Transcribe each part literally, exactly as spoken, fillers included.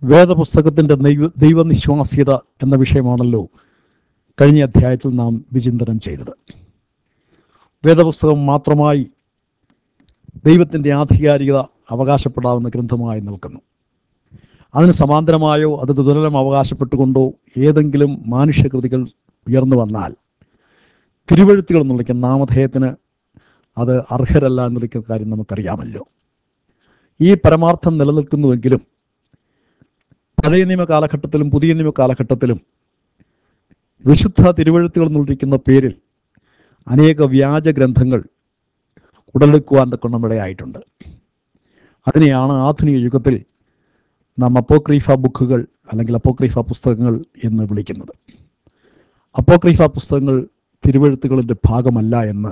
വേദപുസ്തകത്തിൻ്റെ ദൈവ ദൈവനിശ്വാസ്യത എന്ന വിഷയമാണല്ലോ കഴിഞ്ഞ അധ്യായത്തിൽ നാം വിചിന്തനം ചെയ്തത്. വേദപുസ്തകം മാത്രമായി ദൈവത്തിൻ്റെ ആധികാരികത അവകാശപ്പെടാവുന്ന ഗ്രന്ഥമായി നിൽക്കുന്നു. അതിന് സമാന്തരമായോ അത് തുലനം അവകാശപ്പെട്ടുകൊണ്ടോ ഏതെങ്കിലും മാനുഷ്യകൃതികൾ ഉയർന്നു വന്നാൽ തിരുവെഴുത്തുകൾ എന്നുള്ള നാമധേയത്തിന് അത് അർഹരല്ല എന്നുള്ള കാര്യം നമുക്കറിയാമല്ലോ. ഈ പരമാർത്ഥം നിലനിൽക്കുന്നുവെങ്കിലും പഴയ നിയമ കാലഘട്ടത്തിലും പുതിയ നിയമ കാലഘട്ടത്തിലും വിശുദ്ധ തിരുവെഴുത്തുകൾ എന്നിരിക്കുന്ന പേരിൽ അനേക വ്യാജ ഗ്രന്ഥങ്ങൾ ഉടലെടുക്കുവാൻ തക്കണമിടയായിട്ടുണ്ട്. അതിനെയാണ് ആധുനിക യുഗത്തിൽ നാം അപ്പോക്രീഫ ബുക്കുകൾ അല്ലെങ്കിൽ അപ്പോക്രീഫ പുസ്തകങ്ങൾ എന്ന് വിളിക്കുന്നത്. അപ്പോക്രീഫ പുസ്തകങ്ങൾ തിരുവെഴുത്തുകളിൻ്റെ ഭാഗമല്ല എന്ന്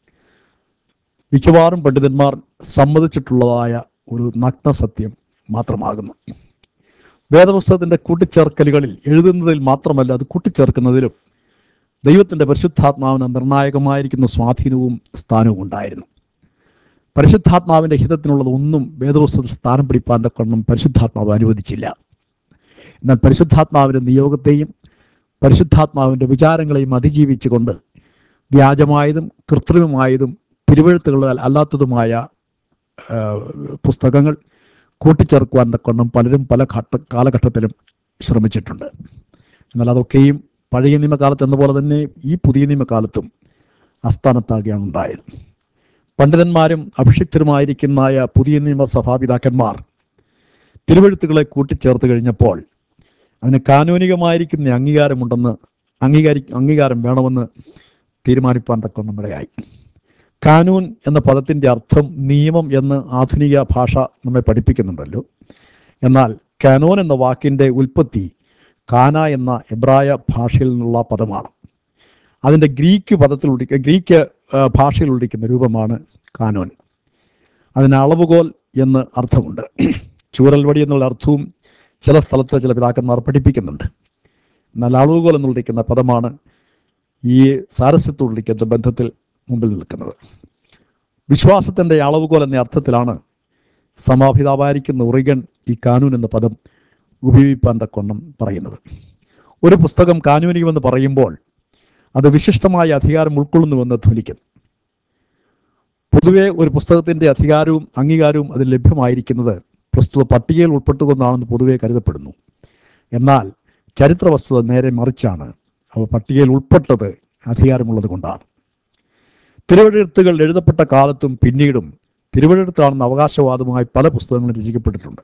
മിക്കവാറും പണ്ഡിതന്മാർ സമ്മതിച്ചിട്ടുള്ളതായ ഒരു നഗ്ന സത്യം മാത്രമാകുന്നു. വേദപുസ്തകത്തിൻ്റെ കൂട്ടിച്ചേർക്കലുകളിൽ എഴുതുന്നതിൽ മാത്രമല്ല, അത് കൂട്ടിച്ചേർക്കുന്നതിലും ദൈവത്തിൻ്റെ പരിശുദ്ധാത്മാവിന് നിർണായകമായിരിക്കുന്ന സ്വാധീനവും സ്ഥാനവും ഉണ്ടായിരുന്നു. പരിശുദ്ധാത്മാവിൻ്റെ ഹിതത്തിനുള്ളത് ഒന്നും വേദപുസ്തകത്തിൽ സ്ഥാനം പിടിപ്പാൻ തക്കവണ്ണം പരിശുദ്ധാത്മാവ് അനുവദിച്ചില്ല. എന്നാൽ പരിശുദ്ധാത്മാവിൻ്റെ നിയോഗത്തെയും പരിശുദ്ധാത്മാവിൻ്റെ വിചാരങ്ങളെയും അതിജീവിച്ചുകൊണ്ട് വ്യാജമായതും കൃത്രിമമായതും തിരുവെഴുത്തുകൾ അല്ലാത്തതുമായ പുസ്തകങ്ങൾ കൂട്ടിച്ചേർക്കുവാൻ തക്കവണ്ണം പലരും പല ഘട്ട കാലഘട്ടത്തിലും ശ്രമിച്ചിട്ടുണ്ട്. എന്നാൽ അതൊക്കെയും പഴയ നിയമകാലത്ത് എന്ന പോലെ തന്നെ ഈ പുതിയ നിയമകാലത്തും അസ്ഥാനത്താകുകയാണ് ഉണ്ടായത്. പണ്ഡിതന്മാരും അഭിഷിക്തരുമായിരിക്കുന്നതായ പുതിയ നിയമ സഭാപിതാക്കന്മാർ തിരുവെഴുത്തുകളെ കൂട്ടിച്ചേർത്ത് കഴിഞ്ഞപ്പോൾ അതിന് കാനൂനികമായിരിക്കുന്ന അംഗീകാരമുണ്ടെന്ന് അംഗീകാരി അംഗീകാരം വേണമെന്ന് തീരുമാനിപ്പാൻ തക്കവണ്ണം ഇടയായി. കാനൂൻ എന്ന പദത്തിൻ്റെ അർത്ഥം നിയമം എന്ന് ആധുനിക ഭാഷ നമ്മെ പഠിപ്പിക്കുന്നുണ്ടല്ലോ. എന്നാൽ കാനോൻ എന്ന വാക്കിൻ്റെ ഉൽപ്പത്തി കാന എന്ന എബ്രായ ഭാഷയിൽ നിന്നുള്ള പദമാണ്. അതിൻ്റെ ഗ്രീക്ക് പദത്തിൽ ഗ്രീക്ക് ഭാഷയിൽ ഉള്ളിക്കുന്ന രൂപമാണ് കാനോൻ. അതിന് അളവുകോൽ എന്ന് അർത്ഥമുണ്ട്. ചൂരൽവടി എന്നുള്ള അർത്ഥവും ചില സ്ഥലത്ത് ചില പിതാക്കന്മാർ പഠിപ്പിക്കുന്നുണ്ട്. എന്നാൽ അളവുകോൽ എന്നുള്ളിക്കുന്ന പദമാണ് ഈ സാരസ്യത്തോടുള്ളിക്കുന്ന ബന്ധത്തിൽ മുമ്പിൽ നിൽക്കുന്നത്. വിശ്വാസത്തിൻ്റെ അളവുകോൽ എന്ന അർത്ഥത്തിലാണ് സമാപിതാവായിരിക്കുന്ന ഒറിഗൺ ഈ കാനൂൻ എന്ന പദം ഉപയോഗിപ്പാൻ തക്കവണ്ണം പറയുന്നത്. ഒരു പുസ്തകം കാനൂനികമെന്ന് പറയുമ്പോൾ അത് വിശിഷ്ടമായ അധികാരം ഉൾക്കൊള്ളുന്നുവെന്ന് ധ്വനിക്കുന്നു. പൊതുവെ ഒരു പുസ്തകത്തിൻ്റെ അധികാരവും അംഗീകാരവും അതിൽ ലഭ്യമായിരിക്കുന്നത് പ്രസ്തുത പട്ടികയിൽ ഉൾപ്പെട്ടുകൊണ്ടാണെന്ന് പൊതുവെ കരുതപ്പെടുന്നു. എന്നാൽ ചരിത്ര വസ്തുത നേരെ മറിച്ചാണ്. അവ പട്ടികയിൽ ഉൾപ്പെട്ടത് അധികാരമുള്ളത് കൊണ്ടാണ്. തിരുവെഴുത്തുകൾ എഴുതപ്പെട്ട കാലത്തും പിന്നീടും തിരുവെഴുത്താണെന്ന അവകാശവാദവുമായി പല പുസ്തകങ്ങളും രചിക്കപ്പെട്ടിട്ടുണ്ട്.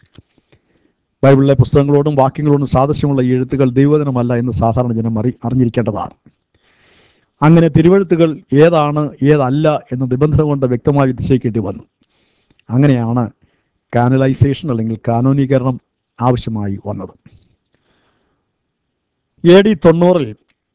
ബൈബിളിലെ പുസ്തകങ്ങളോടും വാക്യങ്ങളോടും സാദൃശ്യമുള്ള ഈ എഴുത്തുകൾ ദൈവവചനമല്ല എന്ന് സാധാരണ ജനം അറി അറിഞ്ഞിരിക്കേണ്ടതാണ്. അങ്ങനെ തിരുവെഴുത്തുകൾ ഏതാണ് ഏതല്ല എന്ന നിബന്ധന കൊണ്ട് വ്യക്തമായി നിശ്ചയിക്കേണ്ടി വന്നു. അങ്ങനെയാണ് കാനലൈസേഷൻ അല്ലെങ്കിൽ കാനോനീകരണം ആവശ്യമായി വന്നത്. എ ഡി തൊണ്ണൂറിൽ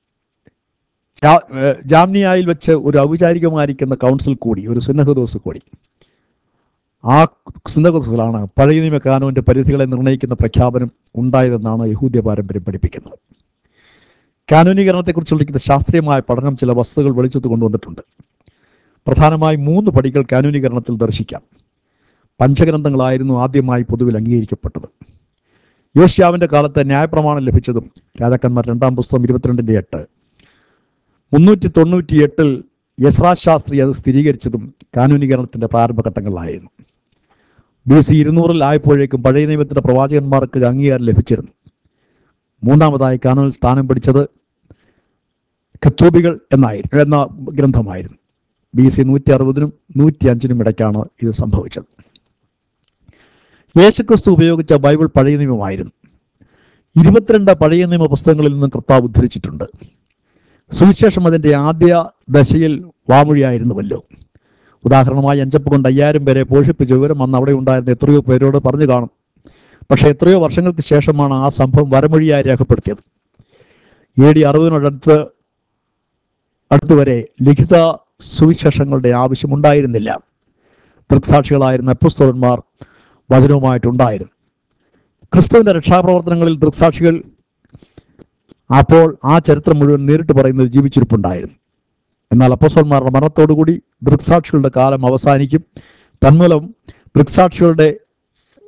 ജാംനിയായിൽ വെച്ച് ഒരു ഔപചാരികമായിരിക്കുന്ന കൗൺസിൽ കൂടി, ഒരു സുന്നഹദോസ് കൂടി. ആ സുന്നഹദോസിലാണ് പഴയ നിയമ കാനോന്റെ പരിധികളെ നിർണ്ണയിക്കുന്ന പ്രഖ്യാപനം ഉണ്ടായതെന്നാണ് യഹൂദ്യ പാരമ്പര്യം പഠിപ്പിക്കുന്നത്. കാനോനീകരണത്തെക്കുറിച്ചുള്ള ശാസ്ത്രീയമായ പഠനം ചില വസ്തുതകൾ വെളിച്ചത്ത് കൊണ്ടുവന്നിട്ടുണ്ട്. പ്രധാനമായി മൂന്ന് പടികൾ കാനോനീകരണത്തിൽ ദർശിക്കാം. പഞ്ചഗ്രന്ഥങ്ങളായിരുന്നു ആദ്യമായി പൊതുവിൽ അംഗീകരിക്കപ്പെട്ടത്. യോശിയാവിൻ്റെ കാലത്ത് ന്യായപ്രമാണം ലഭിച്ചതും രാജാക്കന്മാർ രണ്ടാം പുസ്തകം ഇരുപത്തിരണ്ടിൻ്റെ എട്ട് മുന്നൂറ്റി തൊണ്ണൂറ്റി എട്ടിൽ യസ്രാ ശാസ്ത്രി അത് സ്ഥിരീകരിച്ചതും കാനൂനീകരണത്തിൻ്റെ പ്രാരംഭഘട്ടങ്ങളിലായിരുന്നു. ബി സി ഇരുന്നൂറിൽ ആയപ്പോഴേക്കും പഴയ നിയമത്തിൻ്റെ പ്രവാചകന്മാർക്ക് അംഗീകാരം ലഭിച്ചിരുന്നു. മൂന്നാമതായി കാനൂനിൽ സ്ഥാനം പിടിച്ചത് കത്തൂബികൾ എന്നായിരുന്നു എന്ന ഗ്രന്ഥമായിരുന്നു. ബി സി നൂറ്റി അറുപതിനും നൂറ്റി അഞ്ചിനും ഇടയ്ക്കാണ് ഇത് സംഭവിച്ചത്. യേശുക്രിസ്തു ഉപയോഗിച്ച ബൈബിൾ പഴയ നിയമമായിരുന്നു. ഇരുപത്തിരണ്ട് പഴയ നിയമ പുസ്തകങ്ങളിൽ നിന്നും കർത്താവ് ഉദ്ധരിച്ചിട്ടുണ്ട്. സുവിശേഷം അതിൻ്റെ ആദ്യ ദശയിൽ വാമൊഴിയായിരുന്നുവല്ലോ. ഉദാഹരണമായി അഞ്ചപ്പ് കൊണ്ട് അയ്യായിരം പേരെ പോഷിപ്പിച്ച വിവരം അന്ന് അവിടെ ഉണ്ടായിരുന്ന എത്രയോ പേരോട് പറഞ്ഞു കാണും. പക്ഷേ എത്രയോ വർഷങ്ങൾക്ക് ശേഷമാണ് ആ സംഭവം വരമൊഴിയായി രേഖപ്പെടുത്തിയത്. എ ഡി അറുപതിനോടടുത്ത് അടുത്തുവരെ ലിഖിത സുവിശേഷങ്ങളുടെ ആവശ്യമുണ്ടായിരുന്നില്ല. ദൃക്സാക്ഷികളായിരുന്ന അപ്പോസ്തലന്മാർ വചനവുമായിട്ടുണ്ടായിരുന്നു. ക്രിസ്തുവിൻ്റെ രക്ഷാപ്രവർത്തനങ്ങളിൽ ദൃക്സാക്ഷികൾ അപ്പോൾ ആ ചരിത്രം മുഴുവൻ നേരിട്ട് പറയുന്നത് ജീവിച്ചിരിപ്പുണ്ടായിരുന്നു. എന്നാൽ അപ്പോസ്തലന്മാരുടെ മരണത്തോടുകൂടി ദൃക്സാക്ഷികളുടെ കാലം അവസാനിക്കും. തന്മൂലം ദൃക്സാക്ഷികളുടെ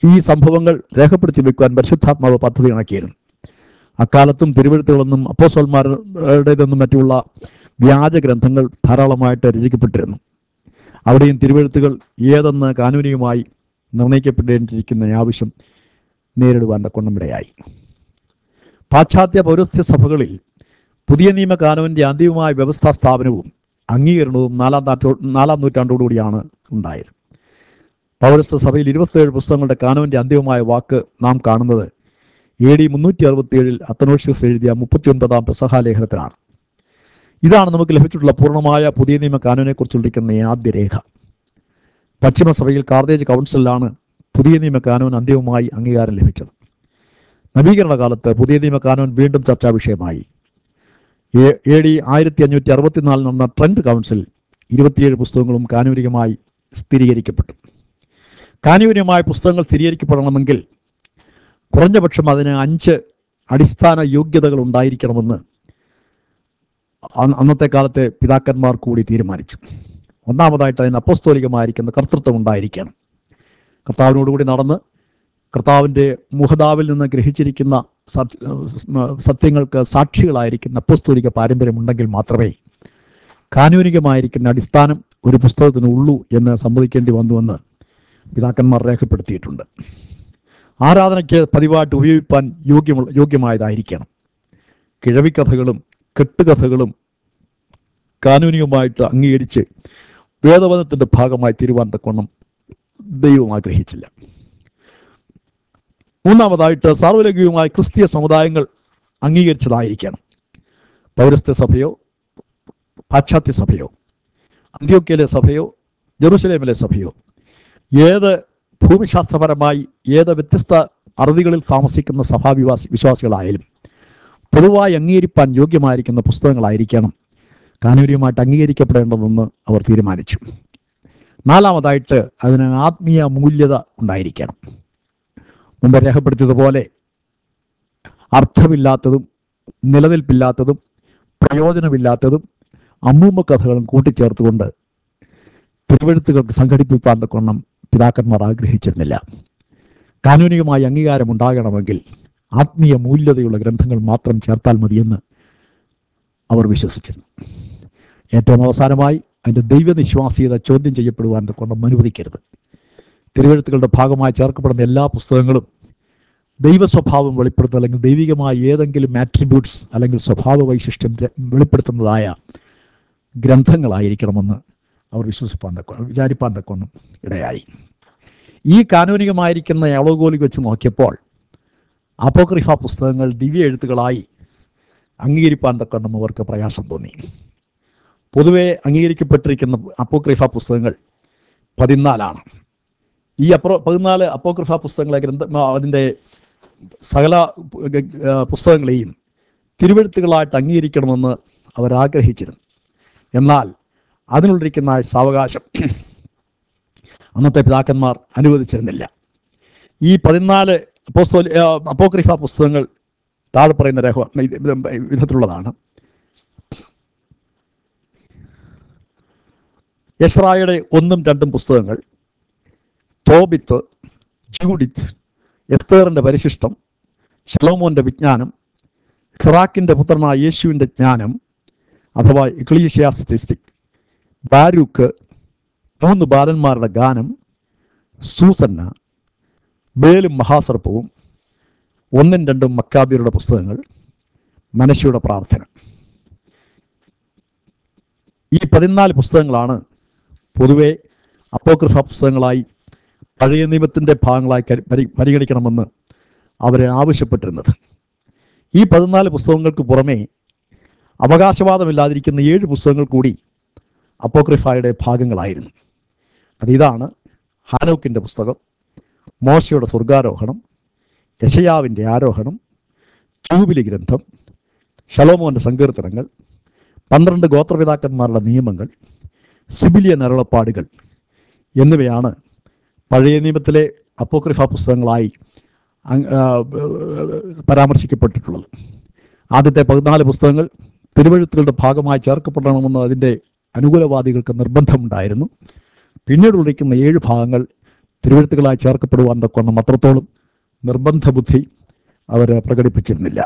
ഈ സംഭവങ്ങൾ രേഖപ്പെടുത്തി വെക്കുവാൻ പരിശുദ്ധാത്മാവ് പദ്ധതി കണക്കിയിരുന്നു. അക്കാലത്തും തിരുവെഴുത്തുകളെന്നും അപ്പോസ്തലന്മാരുടേതെന്നും മറ്റുള്ള വ്യാജ ഗ്രന്ഥങ്ങൾ ധാരാളമായിട്ട് രചിക്കപ്പെട്ടിരുന്നു. അവിടെയും തിരുവെഴുത്തുകൾ ഏതെന്ന് കാനൂനികമായി നിർണയിക്കപ്പെടേണ്ടിയിരിക്കുന്ന ആവശ്യം നേരിടുവാൻ കൊണ്ടമിടയായി. പാശ്ചാത്യ പൗരസ്ത്യ സഭകളിൽ പുതിയ നിയമ കാനൂനിൻ്റെ അന്തിമമായ വ്യവസ്ഥാ സ്ഥാപനവും അംഗീകരണവും നാലാം നാറ്റോ നാലാം നൂറ്റാണ്ടോടുകൂടിയാണ് ഉണ്ടായത്. പൗരസ്ത്യ സഭയിൽ ഇരുപത്തിയേഴ് പുസ്തകങ്ങളുടെ കാനൂനിൻ്റെ അന്തിമമായ വാക്ക് നാം കാണുന്നത് എ ഡി മുന്നൂറ്റി അറുപത്തി ഏഴിൽ അത്തനോഷ്യസ് എഴുതിയ മുപ്പത്തി ഒൻപതാം പെസഹാലേഖനത്തിലാണ്. ഇതാണ് നമുക്ക് ലഭിച്ചിട്ടുള്ള പൂർണ്ണമായ പുതിയ നിയമ കാനൂനെക്കുറിച്ചുള്ളിരിക്കുന്ന ആദ്യ രേഖ. പശ്ചിമസഭയിൽ കാർത്തേജ് കൗൺസിലാണ് പുതിയ നിയമ കാനൂൻ അന്തിമമായി അംഗീകാരം ലഭിച്ചത്. നവീകരണ കാലത്ത് പുതിയ നിയമ കാനൂൻ വീണ്ടും ചർച്ചാ വിഷയമായി. എ ഡി ആയിരത്തി അഞ്ഞൂറ്റി അറുപത്തിനാലിൽ നടന്ന ട്രെൻഡ് കൗൺസിൽ ഇരുപത്തിയേഴ് പുസ്തകങ്ങളും കാനൂനികമായി സ്ഥിരീകരിക്കപ്പെട്ടു. കാനൂനികമായ പുസ്തകങ്ങൾ സ്ഥിരീകരിക്കപ്പെടണമെങ്കിൽ കുറഞ്ഞപക്ഷം അതിന് അഞ്ച് അടിസ്ഥാന യോഗ്യതകൾ ഉണ്ടായിരിക്കണമെന്ന് അന്നത്തെ കാലത്തെ പിതാക്കന്മാർ കൂടി തീരുമാനിച്ചു. ഒന്നാമതായിട്ട് അതിന് അപ്പോസ്തോലികമായിരിക്കുന്ന കർത്തൃത്വം ഉണ്ടായിരിക്കണം. കർത്താവിനോടുകൂടി നടന്ന് കർത്താവിൻ്റെ മുഖതാവിൽ നിന്ന് ഗ്രഹിച്ചിരിക്കുന്ന സത്യങ്ങൾക്ക് സാക്ഷികളായിരിക്കുന്ന അപ്പോസ്തോലിക പാരമ്പര്യമുണ്ടെങ്കിൽ മാത്രമേ കാനൂനികമായിരിക്കുന്ന അടിസ്ഥാനം ഒരു പുസ്തകത്തിന് ഉള്ളൂ എന്ന് സമ്മതിക്കേണ്ടി വന്നുവെന്ന് പിതാക്കന്മാർ രേഖപ്പെടുത്തിയിട്ടുണ്ട്. ആരാധനയ്ക്ക് പതിവായിട്ട് ഉപയോഗിക്കാൻ യോഗ്യമുള്ള യോഗ്യമായതായിരിക്കണം. കിഴവിക്കഥകളും കെട്ടുകഥകളും കാനൂനികമായിട്ട് അംഗീകരിച്ച് വേദവചനത്തിൻ്റെ ഭാഗമായി തീരുവാൻ തക്കവണ്ണം ദൈവം ആഗ്രഹിച്ചില്ല. മൂന്നാമതായിട്ട് സാർവലൗകികമായ ക്രിസ്തീയ സമുദായങ്ങൾ അംഗീകരിച്ചതായിരിക്കണം. പൗരസ്ത്യ സഭയോ പാശ്ചാത്യ സഭയോ അന്ത്യോക്യയിലെ സഭയോ ജെറുസലേമിലെ സഭയോ ഏത് ഭൂമിശാസ്ത്രപരമായി ഏത് വ്യത്യസ്ത അറുതികളിൽ താമസിക്കുന്ന സഭാവിവാസി വിശ്വാസികളായാലും പൊതുവായി അംഗീകരിപ്പാൻ യോഗ്യമായിരിക്കുന്ന പുസ്തകങ്ങളായിരിക്കണം കാനൂനികമായിട്ട് അംഗീകരിക്കപ്പെടേണ്ടതെന്ന് അവർ തീരുമാനിച്ചു. നാലാമതായിട്ട് അതിന് ആത്മീയ മൂല്യത ഉണ്ടായിരിക്കണം. മുമ്പ് രേഖപ്പെടുത്തിയതുപോലെ അർത്ഥമില്ലാത്തതും നിലനിൽപ്പില്ലാത്തതും പ്രയോജനമില്ലാത്തതും അമ്മൂമ്മ കഥകളും കൂട്ടിച്ചേർത്തുകൊണ്ട് തിരുവെഴുത്തുകൾക്ക് സംഘടിപ്പിക്കാൻ തക്കവണ്ണം പിതാക്കന്മാർ ആഗ്രഹിച്ചിരുന്നില്ല. കാനൂനികമായി അംഗീകാരം ഉണ്ടാകണമെങ്കിൽ ആത്മീയ മൂല്യതയുള്ള ഗ്രന്ഥങ്ങൾ മാത്രം ചേർത്താൽ മതിയെന്ന് അവർ വിശ്വസിച്ചിരുന്നു. ഏറ്റവും അവസാനമായി അതിൻ്റെ ദൈവനിശ്വാസ്യത ചോദ്യം ചെയ്യപ്പെടുവാൻ തക്കവണ്ണം അനുവദിക്കരുത്. തിരുവെഴുത്തുകളുടെ ഭാഗമായി ചേർക്കപ്പെടുന്ന എല്ലാ പുസ്തകങ്ങളും ദൈവ സ്വഭാവം വെളിപ്പെടുത്തുന്ന അല്ലെങ്കിൽ ദൈവികമായ ഏതെങ്കിലും ആട്രിബ്യൂട്ട്സ് അല്ലെങ്കിൽ സ്വഭാവ വൈശിഷ്ട്യം വെളിപ്പെടുത്തുന്നതായ ഗ്രന്ഥങ്ങളായിരിക്കണമെന്ന് അവർ വിശ്വസിപ്പാൻ തക്ക വിചാരിപ്പാൻ തക്കൊന്നും ഇടയായി. ഈ കാനൂനികമായിരിക്കുന്ന അളവുകോലിൽ വെച്ച് നോക്കിയപ്പോൾ അപ്പോക്രിഫ പുസ്തകങ്ങൾ ദിവ്യ എഴുത്തുകളായി അംഗീകരിപ്പാൻ തക്കൊന്നും അവർക്ക് പ്രയാസം തോന്നി. പൊതുവെ അംഗീകരിക്കപ്പെട്ടിരിക്കുന്ന അപ്പോക്രിഫ പുസ്തകങ്ങൾ പതിനാലാണ്. ഈ അപ്രോ പതിനാല് അപ്പോക്രിഫ പുസ്തകങ്ങളെ ഗ്രന്ഥ അതിൻ്റെ സകല പുസ്തകങ്ങളെയും തിരുവെഴുത്തുകളായിട്ട് അംഗീകരിക്കണമെന്ന് അവരാഗ്രഹിച്ചിരുന്നു. എന്നാൽ അതിനുള്ളിരിക്കുന്ന സാവകാശം അന്നത്തെ പിതാക്കന്മാർ അനുവദിച്ചിരുന്നില്ല. ഈ പതിനാല് അപ്പോസ്തോലി അപ്പോക്രിഫ പുസ്തകങ്ങൾ താഴെ പറയുന്ന രേഖ വിധത്തിലുള്ളതാണ്. എസ്രായുടെ ഒന്നും രണ്ടും പുസ്തകങ്ങൾ, തോബിത്ത്, ജൂഡിത്ത്, എസ്തേറിൻ്റെ പരിശിഷ്ടം, ശലോമോൻ്റെ വിജ്ഞാനം, സിറാക്കിൻ്റെ പുത്രനായ യേശുവിൻ്റെ ജ്ഞാനം അഥവാ എക്ലീഷ്യാസ്റ്റിസ്റ്റിക്, ബാരൂക്ക്, മൂന്ന് ബാലന്മാരുടെ ഗാനം, സൂസന്ന, ബേലും മഹാസർപ്പവും, ഒന്നും രണ്ടും മക്കാബിയരുടെ പുസ്തകങ്ങൾ, മനശ്ശയുടെ പ്രാർത്ഥന. ഈ പതിനാല് പുസ്തകങ്ങളാണ് പൊതുവെ അപ്പോക്രിഫ പുസ്തകങ്ങളായി പഴയ നിയമത്തിൻ്റെ ഭാഗങ്ങളായി പരി പരിഗണിക്കണമെന്ന് അവരെ ആവശ്യപ്പെട്ടിരുന്നത്. ഈ പതിനാല് പുസ്തകങ്ങൾക്ക് പുറമേ അവകാശവാദമില്ലാതിരിക്കുന്ന ഏഴ് പുസ്തകങ്ങൾ കൂടി അപ്പോക്രിഫയുടെ ഭാഗങ്ങളായിരുന്നു. അതിതാണ് ഹാനോക്കിൻ്റെ പുസ്തകം, മോശയുടെ സ്വർഗാരോഹണം, യെശയ്യാവിൻ്റെ ആരോഹണം, ജൂബിലി ഗ്രന്ഥം, ശലോമോൻ്റെ സങ്കീർത്തനങ്ങൾ, പന്ത്രണ്ട് ഗോത്രപിതാക്കന്മാരുടെ നിയമങ്ങൾ, സിബിലിയൻ അരുളപ്പാടുകൾ എന്നിവയാണ് പഴയ നിയമത്തിലെ അപ്പോക്രിഫ പുസ്തകങ്ങളായി പരാമർശിക്കപ്പെട്ടിട്ടുള്ളത്. ആദ്യത്തെ പതിനാല് പുസ്തകങ്ങൾ തിരുവെഴുത്തുകളുടെ ഭാഗമായി ചേർക്കപ്പെടണമെന്ന് അതിൻ്റെ അനുകൂലവാദികൾക്ക് നിർബന്ധമുണ്ടായിരുന്നു. പിന്നീട് ഉള്ളിക്കുന്ന ഏഴ് ഭാഗങ്ങൾ തിരുവെഴുത്തുകളായി ചേർക്കപ്പെടുവാൻ തക്കവണ്ണം അത്രത്തോളം നിർബന്ധ ബുദ്ധി അവർ പ്രകടിപ്പിച്ചിരുന്നില്ല.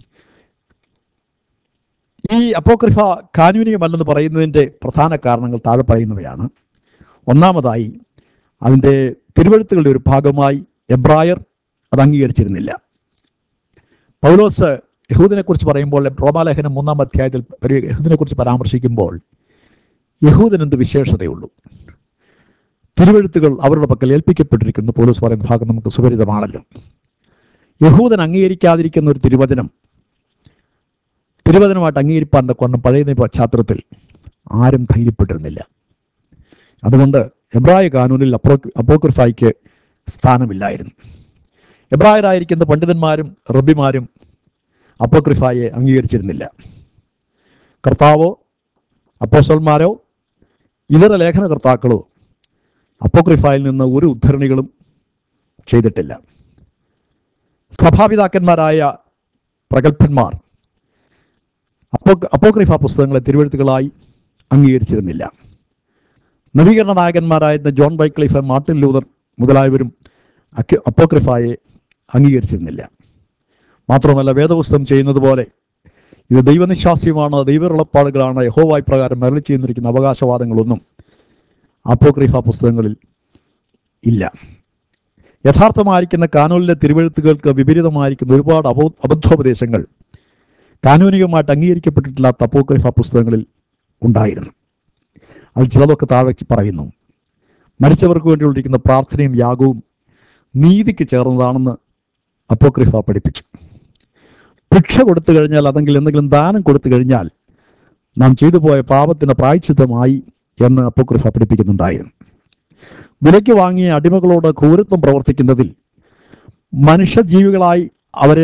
ഈ അപ്പോക്രിഫ കാനൂനികമല്ലെന്ന് പറയുന്നതിൻ്റെ പ്രധാന കാരണങ്ങൾ താഴെ പറയുന്നവയാണ്. ഒന്നാമതായി, അതിൻ്റെ തിരുവെഴുത്തുകളുടെ ഒരു ഭാഗമായി എബ്രായർ അത് അംഗീകരിച്ചിരുന്നില്ല. പൗലോസ് യഹൂദിനെക്കുറിച്ച് പറയുമ്പോൾ, റോമാലേഖനം മൂന്നാം അധ്യായത്തിൽ യഹൂദിനെക്കുറിച്ച് പരാമർശിക്കുമ്പോൾ, യഹൂദനെന്ത് വിശേഷതയുള്ളൂ, തിരുവെഴുത്തുകൾ അവരുടെ പക്കൽ ഏൽപ്പിക്കപ്പെട്ടിരിക്കുന്നു പൗലോസ് പറയുന്ന ഭാഗം നമുക്ക് സുപരിതമാണല്ലോ. യഹൂദൻ അംഗീകരിക്കാതിരിക്കുന്ന ഒരു തിരുവചനം തിരുവചനമായിട്ട് അംഗീകരിപ്പാൻ കൊണ്ടും പഴയ നിയമ പശ്ചാത്തലത്തിൽ ആരും ധൈര്യപ്പെട്ടിരുന്നില്ല. അതുകൊണ്ട് എബ്രായ കാനൂനിൽ അപ്പോ അപ്പോക്രിഫായ്ക്ക് സ്ഥാനമില്ലായിരുന്നു. എബ്രായരായിരിക്കുന്ന പണ്ഡിതന്മാരും റബ്ബിമാരും അപ്പോക്രിഫായെ അംഗീകരിച്ചിരുന്നില്ല. കർത്താവോ അപ്പോസ്തലന്മാരോ ഇതര ലേഖനകർത്താക്കളോ അപ്പോക്രിഫായിൽ നിന്ന് ഒരു ഉദ്ധരണികളും ചെയ്തിട്ടില്ല. സഭാപിതാക്കന്മാരായ പ്രഗത്ഭന്മാർ അപ്പോ അപ്പോക്രിഫ പുസ്തകങ്ങളെ തിരുവെഴുത്തുകളായി അംഗീകരിച്ചിരുന്നില്ല. നവീകരണ നായകന്മാരായിരുന്ന ജോൺ വൈക്ലിഫ്, മാർട്ടിൻ ലൂതർ മുതലായവരും അപ്പോക്രിഫായെ അംഗീകരിച്ചിരുന്നില്ല. മാത്രമല്ല, വേദപുസ്തകം ചെയ്യുന്നത് പോലെ ഇത് ദൈവനിശ്വാസ്യമാണ്, ദൈവറുളപ്പാടുകളാണ്, യഹോവ പ്രകാരം മരളി ചെയ്യുന്നിരിക്കുന്ന അവകാശവാദങ്ങളൊന്നും അപ്പോക്രിഫ പുസ്തകങ്ങളിൽ ഇല്ല. യഥാർത്ഥമായിരിക്കുന്ന കാനൂനിലെ തിരുവെഴുത്തുകൾക്ക് വിപരീതമായിരിക്കുന്ന ഒരുപാട് അബോ അബദ്ധോപദേശങ്ങൾ കാനൂനികമായിട്ട് അംഗീകരിക്കപ്പെട്ടിട്ടില്ലാത്ത അപ്പോക്രിഫ പുസ്തകങ്ങളിൽ ഉണ്ടായിരുന്നു. അത് ചിലതൊക്കെ താഴെ പറയുന്നു. മരിച്ചവർക്ക് വേണ്ടിയുള്ളിരിക്കുന്ന പ്രാർത്ഥനയും യാഗവും നീതിക്ക് ചേർന്നതാണെന്ന് അപ്പോക്രിഫ പഠിപ്പിച്ചു. ഭിക്ഷ കൊടുത്തു കഴിഞ്ഞാൽ, അതെങ്കിൽ എന്തെങ്കിലും ദാനം കൊടുത്തു കഴിഞ്ഞാൽ നാം ചെയ്തു പോയ പാപത്തിന് പ്രായശ്ചിത്തമായി എന്ന് അപ്പോക്രിഫ പഠിപ്പിക്കുന്നുണ്ടായിരുന്നു. വിലയ്ക്ക് വാങ്ങിയ അടിമകളോട് ക്രൂരത്വം പ്രവർത്തിക്കുന്നതിൽ മനുഷ്യജീവികളായി അവരെ